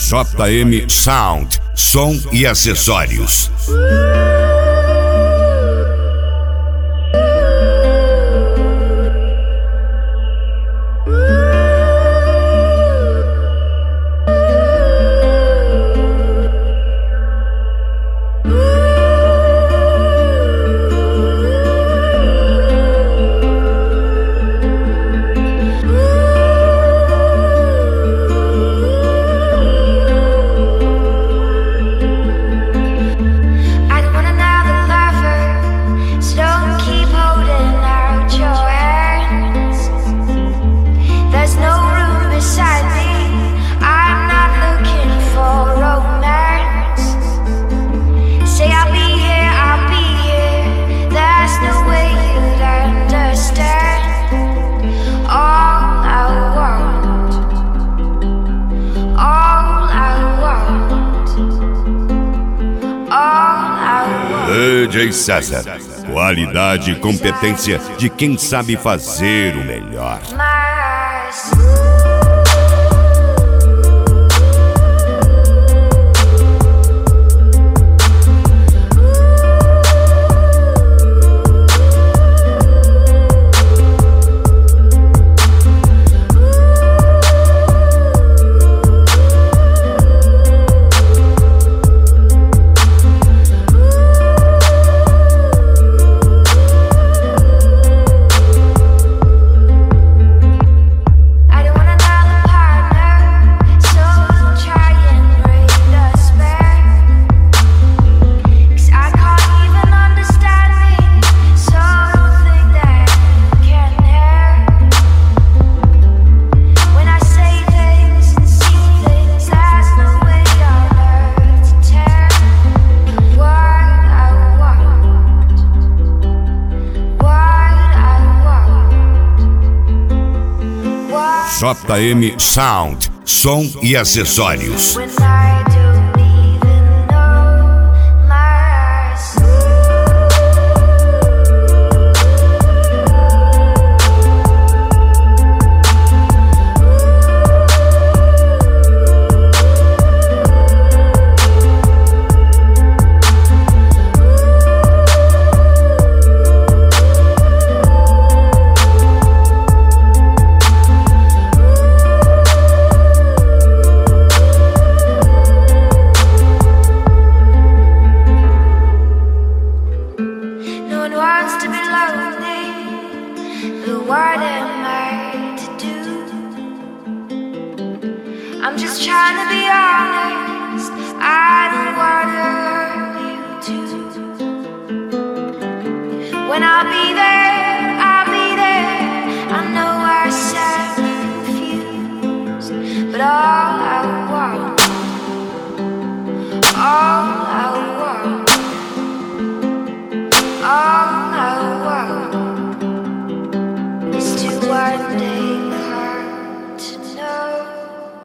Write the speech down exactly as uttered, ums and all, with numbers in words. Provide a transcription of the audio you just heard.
J M Sound, som e acessórios. D J César, qualidade e competência de quem sabe fazer o melhor. J M Sound, som e acessórios. What am I to do? I'm just trying to be honest. I don't wanna hurt you too. When I'll be there